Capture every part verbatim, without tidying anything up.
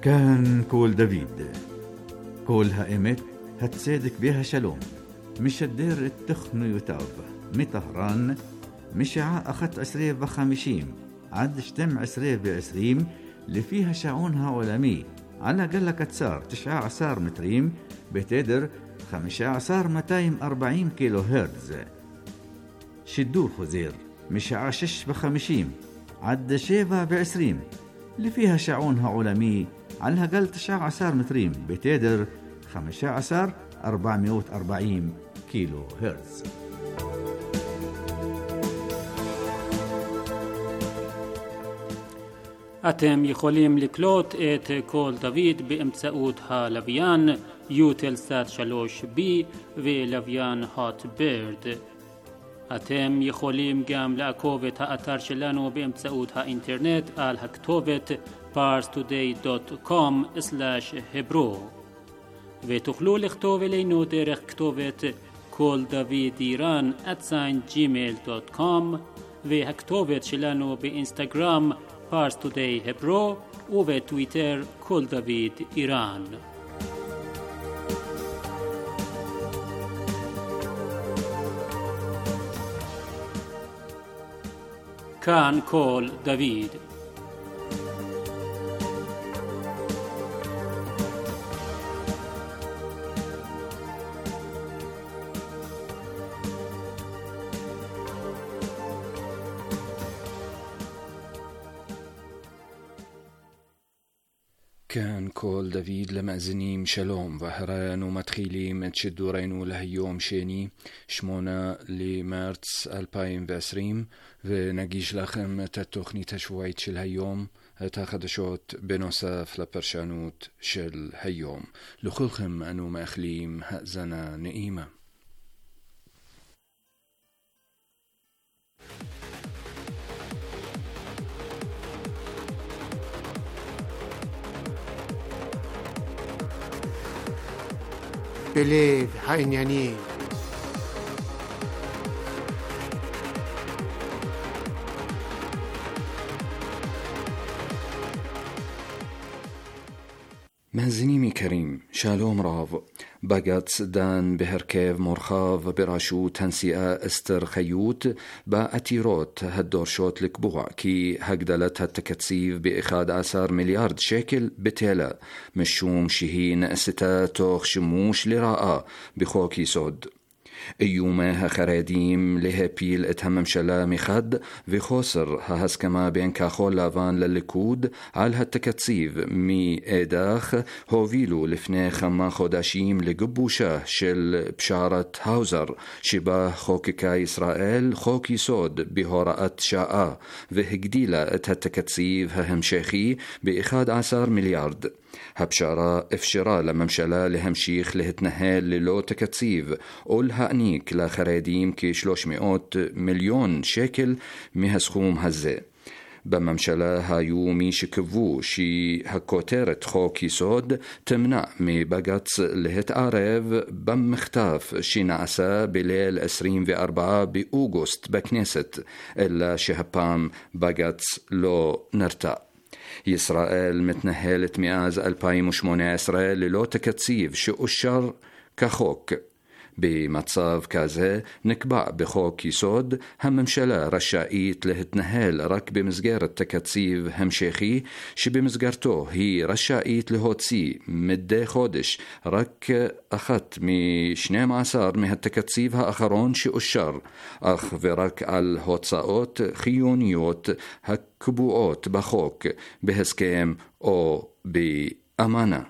كان كول دافيد كول هائمت هتصدق بها شلوم مش الدير التخن يتاب مطهران مشاع أخت عسرية وخمشيم عد شتم عسرية بعسريم اللي فيها شعونها عالمي على قلة كتسار تشعى عصار متريم بتدر خمشة عصار متايم أربعين كيلو هرتز. شدور خزير مشاع شش بخمشيم عد شيفا بعسريم اللي فيها شعونها عالمي على قل تشعى عصار متريم بتدر خمشة عصار أربعمائة وأربعين كيلو هرتز. אתם יכולים לקלוט את קול דוד באמצעות הלוויין יוטלסאט שלוש בי ולוויין הוט בירד. אתם יכולים גם לעקוב את האתר שלנו באמצעות האינטרנט על הכתובת פארס טודיי דוט קום סלאש hebro ותוכלו לכתוב אלינו דרך כתובת קול דוד איראן at gmail דוט קום והכתובת שלנו באינסטגרם פארס טודיי hebro ובטוויטר קול דוד איראן. כאן קול דוד. كان كول دافيد لمأزنيم شلوم وهران ومتخيليم تشدورينو لهيوم شيني شمونا لمارتس ألفين وعشرين ونجيش لخم تتوخني تشويت شل هيوم تاخدشوت بنوسف لبرشانوت شل هيوم لخلخم أنو مأخليم هأزنا نئيمة. בלב העניינים. مهزنيمي كريم شالوم راف بقت دان بهركيف مرخاف براشو تنسيئة استر خيوت با أتيروت هالدورشوت لكبوع كي هقدلت هالتكتسيف بإخاد عسار مليارد شيكل بتيلا مشوم شهين استا توخ شموش لراء بخوكي سود ايومه خراديم لها بيل اتهمم شلا مخد وخسر هاسكما بين كاخول لافان للكود على هالتكتسيف مي ايداخ هوفيلو لفني خما خوداشيم لقبوشة شل بشارة هاوزر شبه خوككا إسرائيل خوكي سود بهوراءت شاء وهجديلة هالتكتسيف هم شيخي بإخاد عسار مليارد هبشارة افشرا لممشلا لهمشيخ لهتنهال للو تكتسيف قولها أنيك لخراديم كي شلوشمئات مليون شيكل مهسخوم هزي بممشلا هايو مي شكفو شي هكوتيرت خوكي سود تمنع مي بقاتس لهت عرف بمختاف شي نعسا بليل عشرين وأربعة بأوغوست بكنيست إلا شهبام بقاتس لو نرتا إسرائيل متنهلت مئاز ألفين وثمانية عشر للو تكتسيف شو الشر كخوك بمتصاف كازه نكبع بخوك يسود هم ممشلا رشائيت لهتنهال رك بمزجار التكتسيف هم شيخي شي بمزجارتو هي رشائيت لهوتسي مدي خودش رك أخت مي شنام عصار مه التكتسيف ها أخرون شي الشر أخ ورك على هوتساوت خيونيوت هكبوات بخوك بهسكيم أو بأمانة.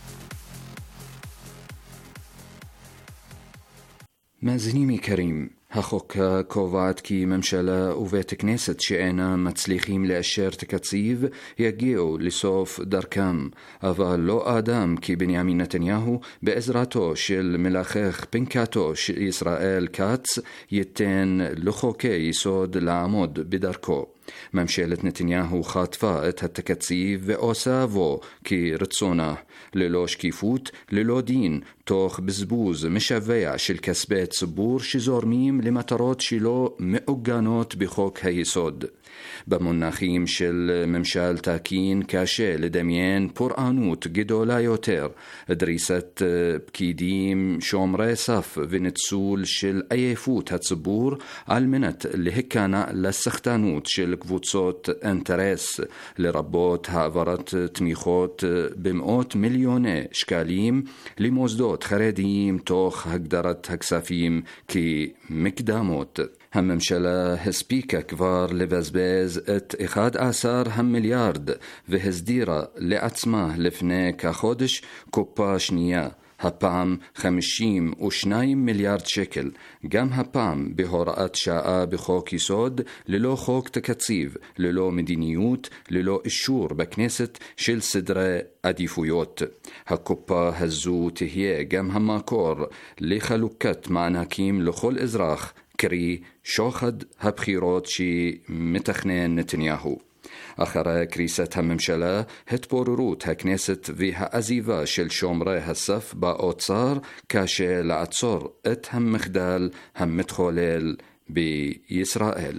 مازنيمي كريم החוקה קובעת כי ממשלה ובית כנסת שאינם מצליחים לאשר תקציב יגיעו לסוף דרכם, אבל לא אדם כי בנימין נתניהו בעזרתו של מלחך פנקתו של ישראל כץ ייתן לחוקי יסוד לעמוד בדרכו. ממשלת נתניהו חטפה את התקציב ועושה בו כרצונה, ללא שקיפות, ללא דין, תוך בזבוז משווע של כספי ציבור שזורמים למטרות שלא מעוגנות בחוק היסוד. במונחים של ממשל תקין קשה לדמיין פורענות גדולה יותר, דריסת פקידים שומרי סף וניצול של עייפות הציבור על מנת להיכנע לסחטנות של קבוצות אינטרס, לרבות העברת תמיכות במאות מיליוני שקלים למוסדות חרדיים תוך הגדרת הכספים כמקדמות. הממשלה הספיקה כבר לבזבז את אחד עשר המיליארד והסדירה לעצמה לפני כחודש קופה שנייה, הפעם חמישים ושניים מיליארד שקל, גם הפעם בהוראת שעה בחוק יסוד, ללא חוק תקציב, ללא מדיניות, ללא אישור בכנסת של סדרי עדיפויות. הקופה הזו תהיה גם המקור לחלוקת מענקים לכל אזרח, קרי שוחד הבחירות שמתכנן נתניהו. אחרי קריסת הממשלה, התפוררות הכנסת והעזיבה של שומרי הסף באוצר קשה לעצור את המחדל המתחולל בישראל.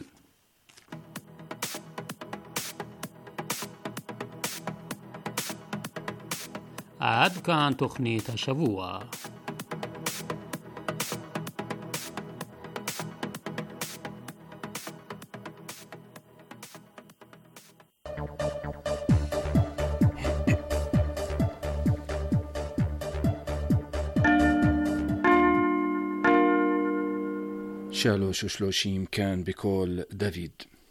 עד כאן תוכנית השבוע. שלוש ושלושים כאן בקול דוד.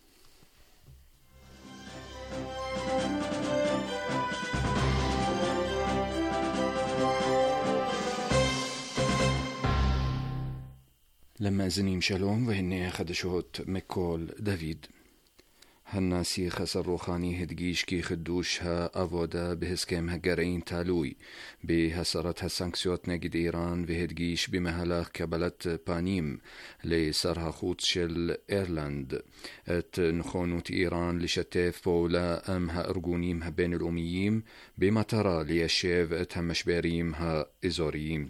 למאזינים שלום, והנה חדשות מקול דוד. הנשיא חסן רוחאני הדגיש כי חידוש העבודה בהסכם הגרעין תלוי בהסרת הסנקציות נגד איראן, והדגיש במהלך קבלת פנים לשר החוץ של אירלנד את נכונות איראן לשתף פעולה עם הארגונים הבינלאומיים במטרה ליישב את המשברים האזוריים.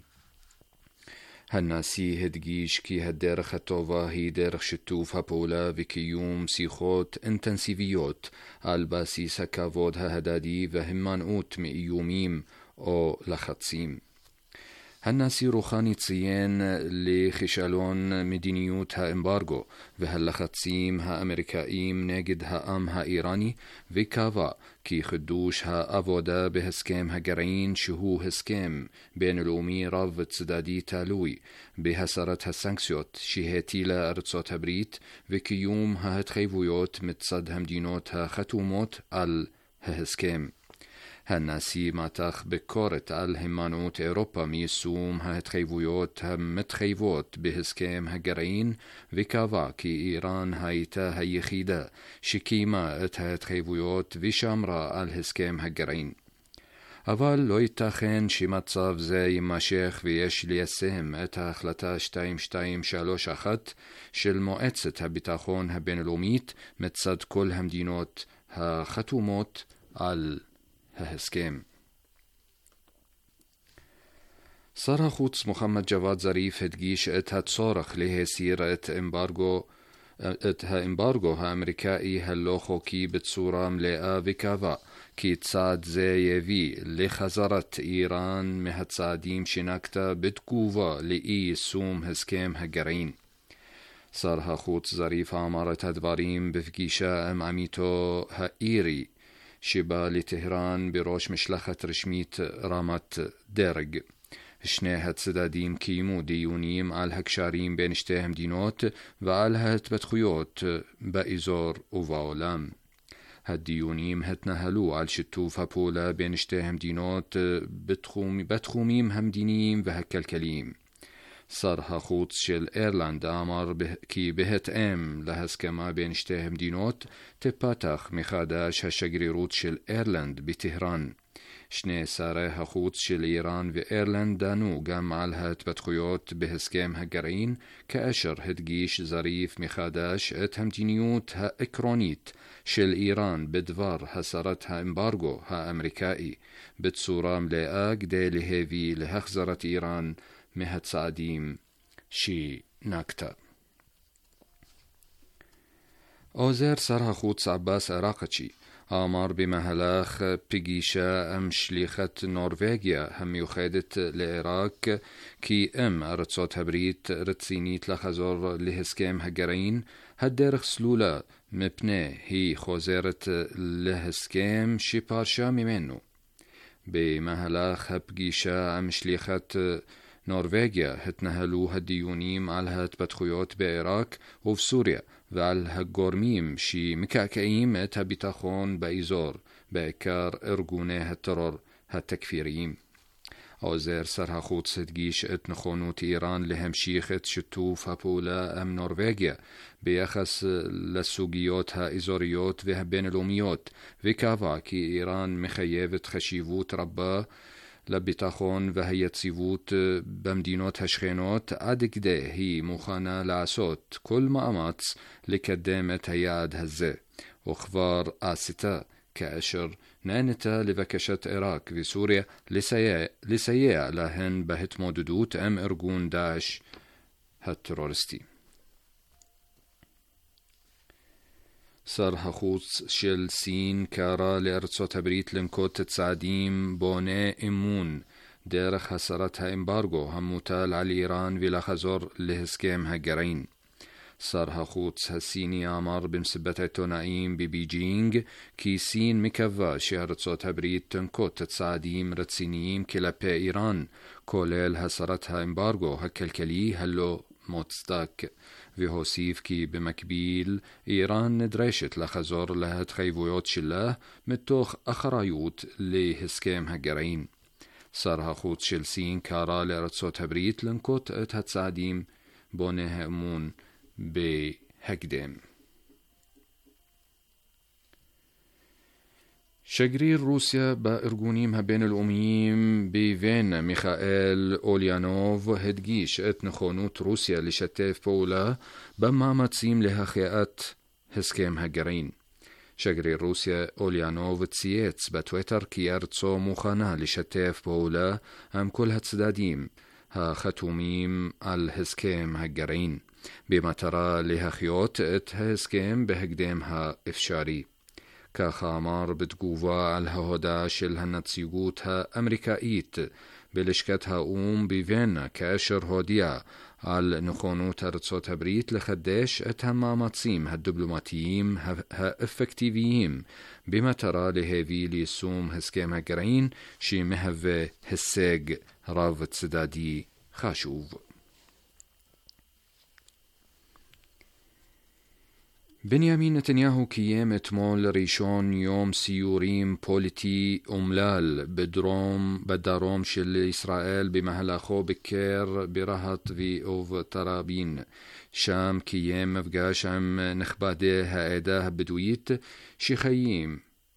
הנשיא הדגיש כי הדרך הטובה היא דרך שיתוף הפעולה וקיום שיחות אינטנסיביות על בסיס הכבוד ההדדי והימנעות מאיומים או לחצים. הנשיא רוחאני ציין לכישלון מדיניות האמברגו והלחצים האמריקאיים נגד העם האיראני, וקבע כי חידוש העבודה בהסכם הגרעין, שהוא הסכם בינלאומי רב צדדי תלוי בהסרת הסנקציות שהטילה ארצות הברית וקיום ההתחייבויות מצד המדינות החתומות על ההסכם. הנשיא מתח ביקורת על הימנעות אירופה מיישום ההתחייבויות המתחייבות בהסכם הגרעין, וקבע כי איראן הייתה היחידה שקיימה את ההתחייבויות ושמרה על הסכם הגרעין. אבל לא ייתכן שמצב זה יימשך, ויש ליישם את ההחלטה שתיים שתיים שלוש אחת של מועצת הביטחון הבינלאומית מצד כל המדינות החתומות על ההסכם. שר החוץ מוחמד ג'וואד זריף הדגיש את הצורך להסיר את אמברגו את האמברגו האמריקאי הלא חוקי בצורה מלאה, וקבע כי צעד זה יביא לחזרת איראן מהצעדים שנקטה בתגובה לאי יישום הסכם הגרעין. שר החוץ זריף אמר את הדברים בפגישה עם עמיתו האירי שבא לטהרן בראש משלחת רשמית רמת דרג. שני הצדדים קיימו דיונים על הקשרים בין שתי המדינות ועל ההתפתחויות באזור ובעולם. הדיונים התנהלו על שיתוף הפעולה בין שתי המדינות בתחום, בתחומים המדיניים והכלכליים. שר החוץ של אירלנד אמר כי בהתאם להסכמה בין שתי המדינות תפתח מחדש השגרירות של אירלנד בטהרן. שני שרי החוץ של איראן ואירלנד דנו גם על ההתפתחויות בהסכם הגרעין, כאשר הדגיש זריף מחדש את המדיניות העקרונית של איראן בדבר הסרת האמברגו האמריקאי בצורה מלאה כדי להביא להחזרת איראן מהצעדים שנקטה. עוזר שר החוץ עבאס אראקצ'י אמר במהלך פגישה עם שליחת נורווגיה המיוחדת לעיראק כי אם ארצות הברית רצינית לחזור להסכם הגרעין, הדרך סלולה מפני היא חוזרת להסכם שפרשה ממנו. במהלך הפגישה עם שליחת נורווגיה התנהלו הדיונים על ההתפתחויות בעיראק ובסוריה ועל הגורמים שמקעקעים את הביטחון באזור, בעיקר ארגוני הטרור התכפיריים. עוזר שר החוץ הדגיש את נכונות איראן להמשיך את שיתוף הפעולה עם נורווגיה ביחס לסוגיות האזוריות והבינלאומיות, וקבע כי איראן מחייבת חשיבות רבה לביטחון והיציבות במדינות השכנות עד כדי היא מוכנה לעשות כל מאמץ לקדם את היעד הזה, וכבר עשתה כאשר נענתה לבקשת עיראק וסוריה לסייע, לסייע להן בהתמודדות עם ארגון דאעש הטרוריסטי. שר החוץ של סין קרא לארצות הברית לנקוט צעדים בוני אמון דרך הסרת האמברגו המוטל על איראן ולחזור להסכם הגרעין. שר החוץ הסיני אמר במסיבת העיתונאים בבייג'ינג כי סין מקווה שארצות הברית תנקוט צעדים רציניים כלפי איראן, כולל הסרת האמברגו הכלכלי הלא מוצדק, והוסיף כי במקביל איראן נדרשת לחזור להתחייבויות שלה מתוך אחריות להסכם הגרעין. שר החוץ של סין קרא לארצות הברית לנקוט את הצעדים בוני האמון בהקדם. שגריר רוסיה בארגונים הבינלאומיים בווינה מיכאל אוליאנוב הדגיש את נכונות רוסיה לשתף פעולה במאמצים להחייאת הסכם הגרעין. שגריר רוסיה אוליאנוב צייץ בטוויטר כי ארצו מוכנה לשתף פעולה עם כל הצדדים החתומים על הסכם הגרעין, במטרה להחיות את ההסכם בהקדם האפשרי. כך אמר בתגובה על ההודעה של הנציגות האמריקאית בלשכת האום בווינה, כאשר הודיעה על נכונות ארצות הברית לחדש את המאמצים הדיפלומטיים האפקטיביים במטרה להביא ליישום הסכם הגרעין שמהווה הישג רב צדדי חשוב. בנימין נתניהו קיים אתמול ראשון יום סיורים פוליטי אומלל בדרום, בדרום של ישראל, במהלכו ביקר ברהט ובטרבין. שם קיים מפגש עם נכבדי העדה הבדואית שחיים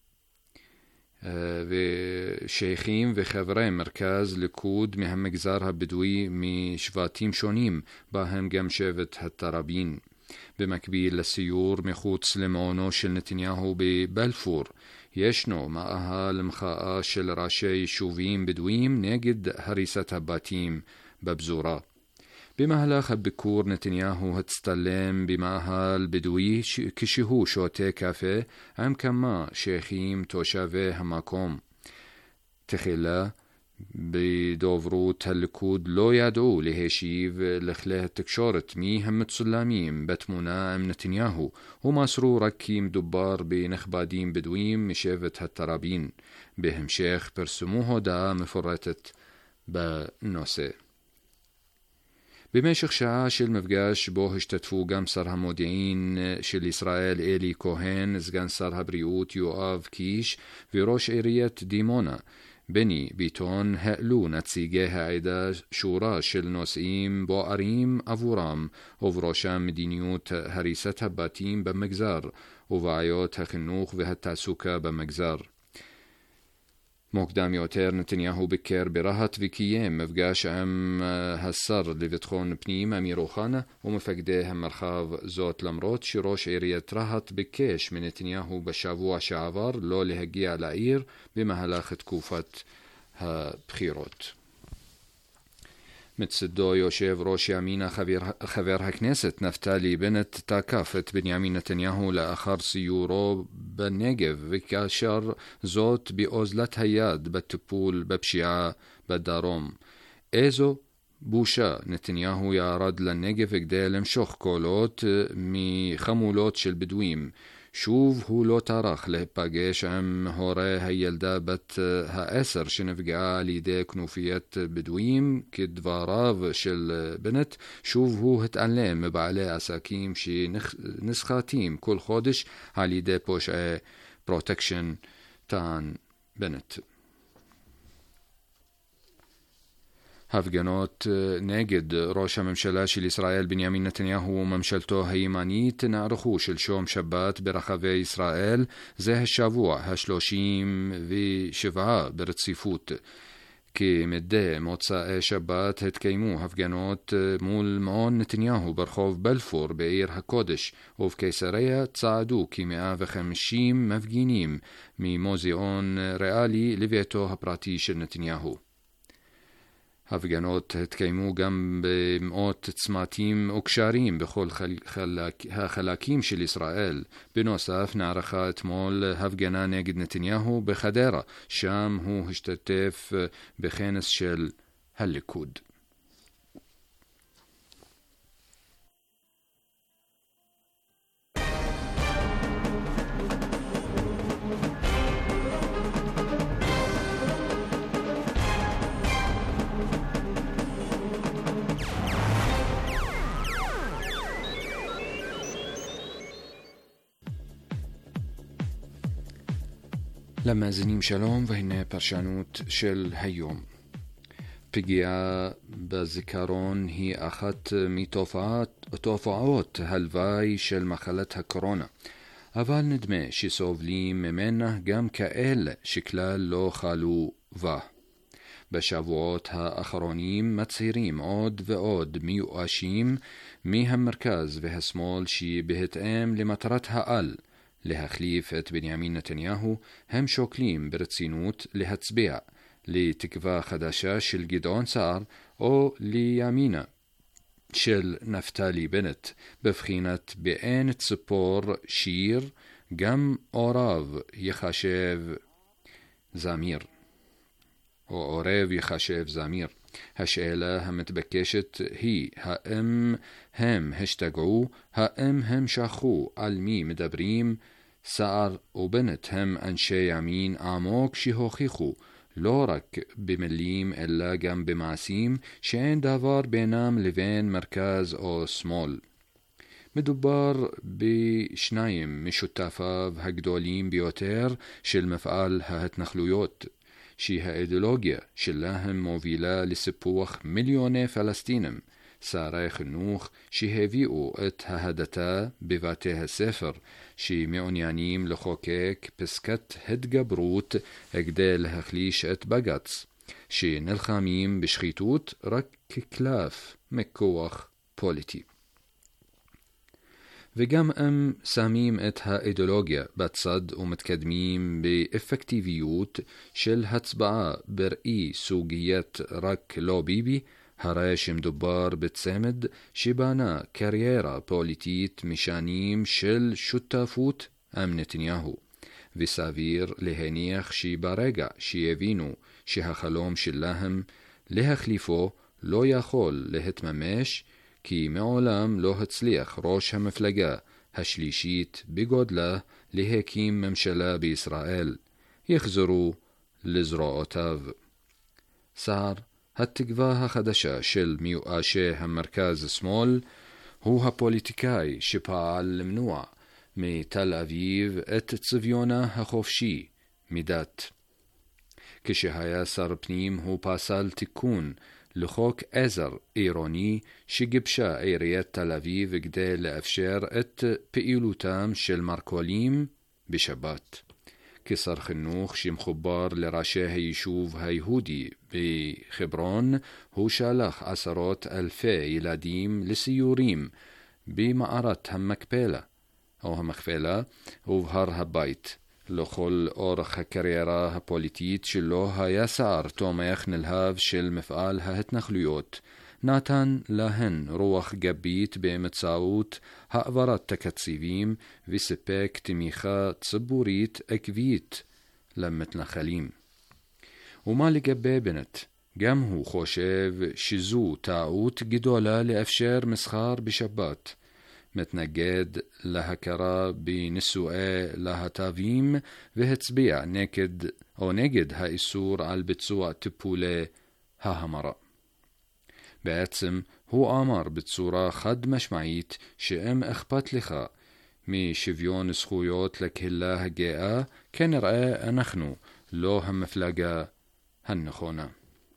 ושייכים וחברי מרכז ליכוד מהמגזר הבדואי משבטים שונים, בהם גם שבט הטרבין. במקביל לסיור מחוץ למעונו של נתניהו בבלפור, ישנו מאהל מחאה של ראשי יישובים בדואים נגד הריסת הבתים בפזורה. במהלך הביקור נתניהו הצטלם במאהל בדואי כשהוא שותה קפה עם כמה שייכים תושבי המקום. תחילה בדוברות הליכוד לא ידעו להשיב לכלי התקשורת מי המצולמים בתמונה עם נתניהו, ומסרו רק כי מדובר בנכבדים בדואים משבט הטרבין. בהמשך פרסמו הודעה מפורטת בנושא. במשך שעה של מפגש בו השתתפו גם שר המודיעין של ישראל אלי כהן, סגן שר הבריאות יואב קיש וראש עיריית דימונה בני ביטון העלו נציגי העדה שורה של נושאים בוערים עבורם, ובראשם מדיניות הריסת הבתים במגזר ובעיות החינוך והתעסוקה במגזר. מוקדם יותר נתניהו ביקר ברהט וקיים מפגש עם השר לביטחון פנים אמיר אוחנה ומפקדי המרחב, זאת למרות שראש עיריית רהט ביקש מנתניהו בשבוע שעבר לא להגיע לעיר במהלך תקופת הבחירות. מצדו יושב ראש ימינה חבר, חבר הכנסת נפתלי בנט תקף את בנימין נתניהו לאחר סיורו בנגב, וכאשר זאת באוזלת היד בטיפול בפשיעה בדרום. איזו בושה, נתניהו ירד לנגב כדי למשוך קולות מחמולות של בדואים. שוב הוא לא טרח להיפגש עם הורי הילדה בת העשר שנפגעה על ידי כנופיית בדואים. כדבריו של בנט, שוב הוא התעלם מבעלי עסקים שנסחטים כל חודש על ידי פושעי פרוטקשן, טען בנט. הפגנות נגד ראש הממשלה של ישראל בנימין נתניהו וממשלתו הימנית נערכו שלשום שבת ברחבי ישראל, זה השבוע השלושים ושבעה ברציפות. כמדי מוצאי שבת התקיימו הפגנות מול מעון נתניהו ברחוב בלפור בעיר הקודש, ובקיסריה צעדו כ-מאה וחמישים מפגינים ממוזיאון ריאלי לביתו הפרטי של נתניהו. הפגנות התקיימו גם במאות צמתים וקשרים בכל חלק, החלקים של ישראל. בנוסף נערכה אתמול הפגנה נגד נתניהו בחדרה, שם הוא השתתף בכנס של הליכוד. למאזינים שלום, והנה פרשנות של היום. פגיעה בזיכרון היא אחת מתופעות הלוואי של מחלת הקורונה, אבל נדמה שסובלים ממנה גם כאלה שכלל לא חלו בה. בשבועות האחרונים מצהירים עוד ועוד מיואשים מהמרכז והשמאל שבהתאם למטרת העל להחליף את בנימין נתניהו, הם שוקלים ברצינות להצביע לתקווה חדשה של גדעון סער או לימינה של נפתלי בנט, בבחינת באין ציפור שיר גם עורב יחשב זמיר, או עורב יחשב זמיר. השאלה המתבקשת היא, האם הם השתגעו? האם הם שכחו על מי מדברים? סער ובנט הם אנשי ימין עמוק שהוכיחו לא רק במילים אלא גם במעשים שאין דבר בינם לבין מרכז או שמאל. מדובר בשניים משותפיו הגדולים ביותר של מפעל ההתנחלויות, שהאידיאולוגיה שלהם מובילה לסיפוח מיליוני פלסטינים, שרי חינוך שהביאו את ההדתה בבתי הספר, שמעוניינים לחוקק פסקת התגברות כדי להחליש את בג"ץ, שנלחמים בשחיתות רק כקלף מכוח פוליטי. וגם הם שמים את האידיאולוגיה בצד ומתקדמים באפקטיביות של הצבעה בראי סוגיית רק לא ביבי, הרי שמדובר בצמד שבנה קריירה פוליטית משנים של שותפות עם נתניהו, וסביר להניח שברגע שיבינו שהחלום שלהם להחליפו לא יכול להתממש, כי מעולם לא הצליח ראש המפלגה השלישית בגודלה להקים ממשלה בישראל, יחזרו לזרועותיו. סער, התקווה החדשה של מיואשי המרכז-שמאל, הוא הפוליטיקאי שפעל למנוע מתל אביב את צביונה החופשי מדת. כשהיה שר פנים הוא פסל תיקון לחוק עזר עירוני שגיבשה עיריית תל אביב כדי לאפשר את פעילותם של מרכולים בשבת. כשר חינוך שמחובר לראשי היישוב היהודי בחברון, הוא שלח עשרות אלפי ילדים לסיורים במערת המקפלה או המכפלה ובהר הבית. לכל אורך הקריירה הפוליטית שלו היה שר תומך נלהב של מפעל ההתנחלויות, נתן להן רוח גבית באמצעות העברת תקציבים וסיפק תמיכה ציבורית עקבית למתנחלים. ומה לגבי בנט? גם הוא חושב שזו טעות גדולה לאפשר מסחר בשבת, מתנגד להכרה בנישואי להט"בים והצביע נגד או נגד האיסור על ביצוע טיפולי ההמרה. בעצם הוא אמר בצורה חד משמעית שאם אכפת לך משוויון זכויות לקהילה הגאה, כנראה אנחנו לא המפלגה הנכונה.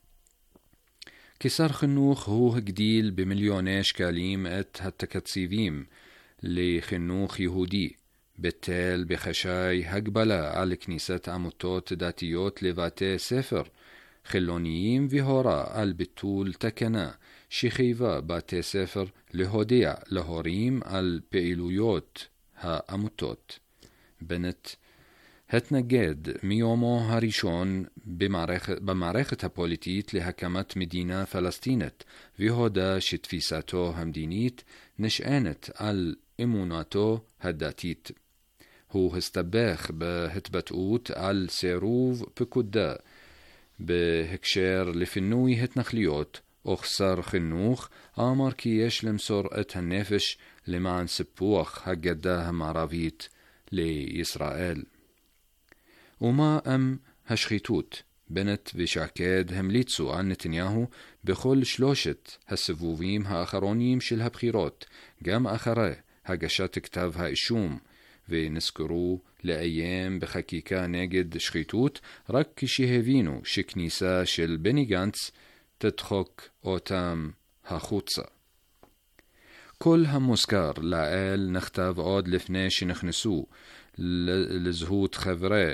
כשר חינוך הוא הגדיל במיליוני שקלים את התקציבים לחינוך יהודי, ביטל בחשאי הגבלה על כניסת עמותות דתיות לבתי ספר חילוניים והורה על ביטול תקנה שחייבה בתי ספר להודיע להורים על פעילויות העמותות. בנט התנגד מיומו הראשון במערכת, במערכת הפוליטית להקמת מדינה פלסטינית, והודה שתפיסתו המדינית נשענת על אמונתו הדתית. הוא הסתבך בהתבטאות על סירוב פקודה בהקשר לפינוי התנחלויות, וכשר חינוך אמר כי יש למסור את הנפש למען סיפוח הגדה המערבית לישראל. ומה עם השחיתות? בנט ושקד המליצו על נתניהו בכל שלושת הסיבובים האחרונים של הבחירות, גם אחרי הגשת כתב האישום, ונזכרו לאיים בחקיקה נגד שחיתות רק כשהבינו שכניסה של בני גנץ תדחוק אותם החוצה. כל המוזכר לעיל נכתב עוד לפני שנכנסו לזהות חברי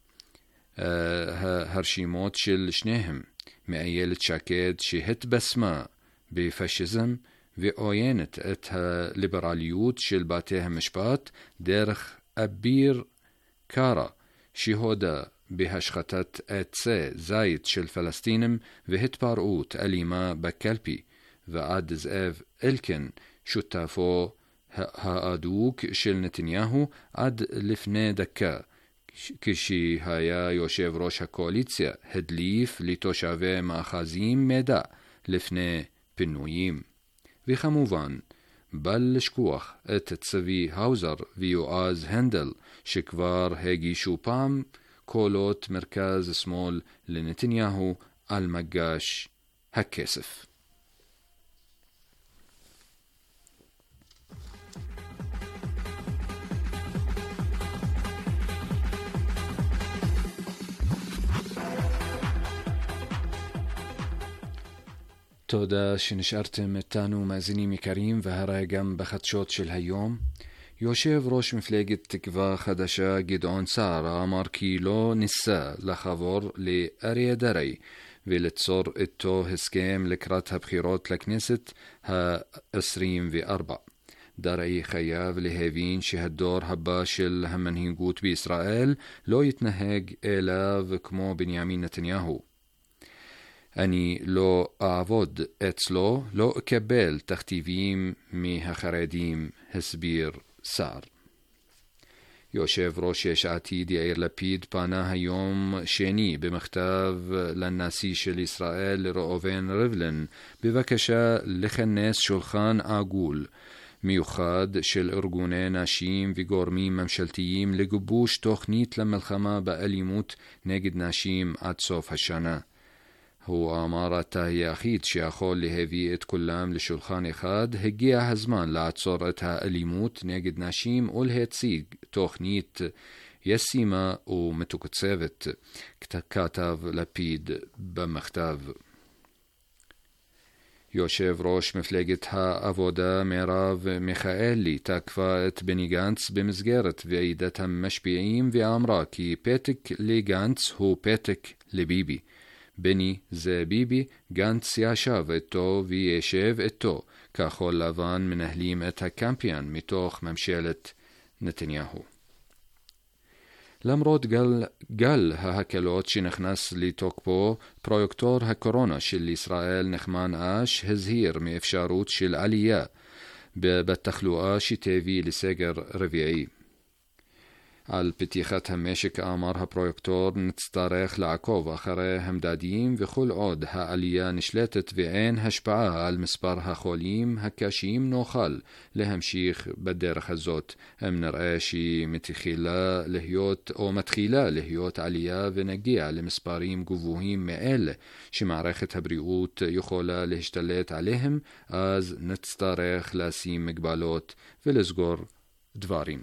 הרשימות של שניהם, מאיילת שקד שהתבשמה בפשיזם ועוינת את הליברליות של בתי המשפט, דרך אביר קארה שהודה בהשחתת עצי זית של פלסטינים והתפרעות אלימה בקלפי, ועד זאב אלקין שותפו האדוק של נתניהו עד לפני דקה, כשהיה יושב ראש הקואליציה, הדליף לתושבי מאחזים מידע לפני פינויים. וכמובן, בל לשכוח את צבי האוזר ויועז הנדל, שכבר הגישו פעם קולות מרכז שמאל לנתניהו על מגש הכסף. תודה שנשארתם איתנו מאזינים יקרים, והרי גם בחדשות של היום. יושב ראש מפלגת תקווה חדשה גדעון סער אמר כי לא ניסה לחבור לאריה דרעי וליצור איתו הסכם לקראת הבחירות לכנסת ה-עשרים וארבע. דרעי חייב להבין שהדור הבא של המנהיגות בישראל לא יתנהג אליו כמו בנימין נתניהו. אני לא אעבוד אצלו, לא אקבל תכתיבים מהחרדים, הסביר סער. יושב ראש יש עתיד יאיר לפיד פנה היום שני במכתב לנשיא של ישראל ראובן ריבלין בבקשה לכנס שולחן עגול מיוחד של ארגוני נשים וגורמים ממשלתיים לגבוש תוכנית למלחמה באלימות נגד נשים עד סוף השנה. הוא אמר אתה היחיד שיכול להביא את כולם לשולחן אחד, הגיע הזמן לעצור את האלימות נגד נשים ולהציג תוכנית ישימה ומתוקצבת, כתב לפיד במכתב. יושב ראש מפלגת העבודה מרב מיכאלי תקפה את בני גנץ במסגרת ועידת המשפיעים ואמרה כי פתק לגנץ הוא פתק לביבי. בני זה ביבי, גנץ ישב איתו וישב איתו. כחול לבן מנהלים את הקמפיין מתוך ממשלת נתניהו. למרות גל, גל ההקלות שנכנס לתוקפו, פרויקטור הקורונה של ישראל נחמן אש הזהיר מאפשרות של עלייה בתחלואה שתביא לסגר רביעי. על פתיחת המשק אמר הפרויקטור נצטרך לעקוב אחרי המדדים וכל עוד העלייה נשלטת ואין השפעה על מספר החולים הקשים נוכל להמשיך בדרך הזאת. אם נראה שהיא מתחילה להיות או מתחילה להיות עלייה ונגיע למספרים גבוהים מאלה שמערכת הבריאות יכולה להשתלט עליהם, אז נצטרך לשים מגבלות ולסגור דברים.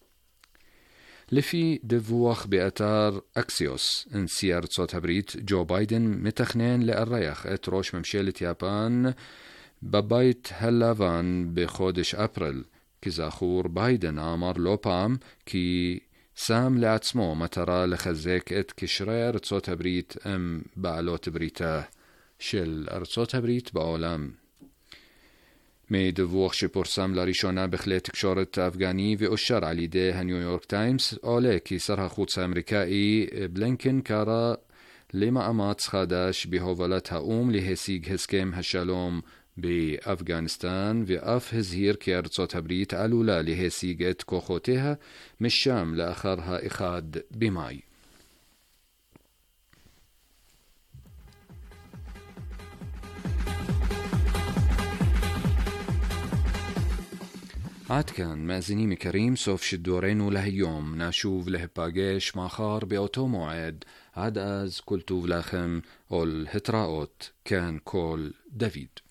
לפי דיווח באתר אקסיוס, נשיא ארצות הברית ג'ו ביידן מתכנן לארח את ראש ממשלת יפן בבית הלבן בחודש אפריל. כזכור, ביידן אמר לא פעם כי שם לעצמו מטרה לחזק את קשרי ארצות הברית עם בעלות בריתה של ארצות הברית בעולם. מדיווח שפורסם לראשונה בכלי תקשורת אפגני ואושר על ידי הניו יורק טיימס עולה כי שר החוץ האמריקאי בלינקן קרא למאמץ חדש בהובלת האום להשיג הסכם השלום באפגניסטן, ואף הזהיר כי ארצות הברית עלולה להשיג את כוחותיה משם לאחר האחד במאי. עד כאן מאזינים יקרים, סוף שידורנו להיום. נשוב להיפגש מחר באותו מועד. עד אז כל טוב לכם ולהתראות. כאן כל דוד.